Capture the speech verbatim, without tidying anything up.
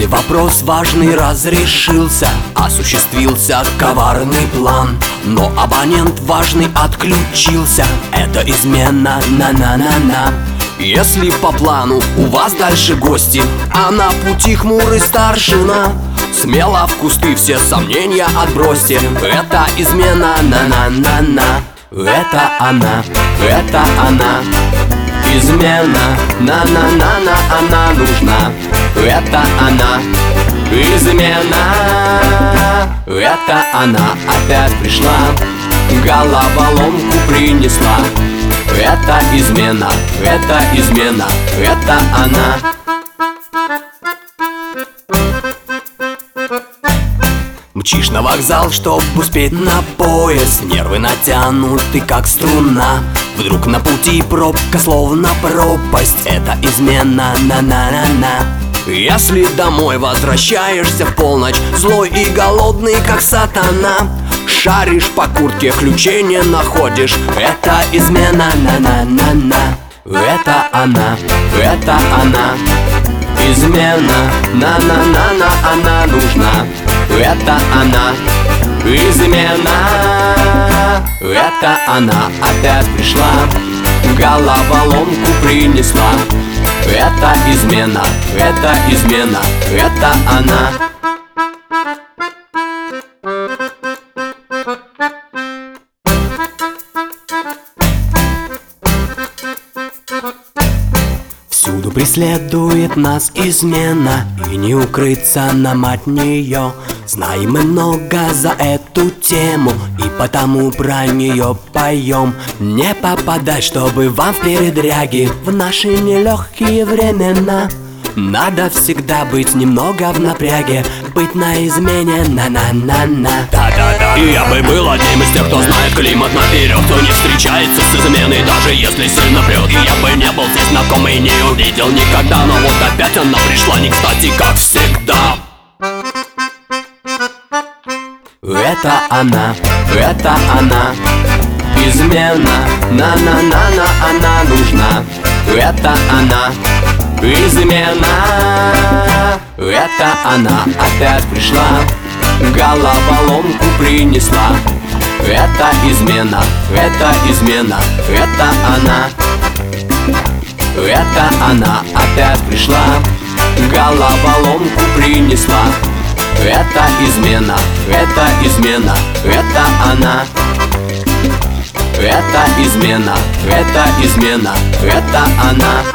Если вопрос важный разрешился, осуществился коварный план, но абонент важный отключился, это измена, на-на-на-на. Если по плану у вас дальше гости, а на пути хмурый старшина, смело в кусты все сомнения отбросьте, это измена, на-на-на-на. Это она, это она, измена, на-на-на-на, она нужна. Это она, измена, это она опять пришла, головоломку принесла. Это измена, это измена, это она. Мчишь на вокзал, чтоб успеть на поезд, нервы натянуты, как струна. Вдруг на пути пробка, словно пропасть, это измена, на-на-на-на. Если домой возвращаешься в полночь, злой и голодный, как сатана, шаришь по куртке, ключей не находишь, это измена, на-на-на-на. Это она, это она, измена, на-на-на-на, она нужна. Это она, измена, это она опять пришла, головоломку принесла. Это измена, это измена, это она. Всюду преследует нас измена, и не укрыться нам от нее. Знаем мы много за эту тему, и потому про нее поем. Не попадать, чтобы вам в передряги в наши нелегкие времена. Надо всегда быть немного в напряге, быть на измене, на-на-на-на. Да-да-да. И я бы был одним из тех, кто знает климат наперед, кто не встречается с изменой, даже если сильно прет. И я бы не был здесь знаком и не увидел никогда, но вот опять она пришла не кстати, как всегда. Это она, это она, измена, на-на-на-на, она нужна. Это она, измена, это она опять пришла, головоломку принесла. Это измена, это измена, это она. Это она опять пришла, головоломку принесла. Это измена, это измена, это она. Это измена, это измена, это она.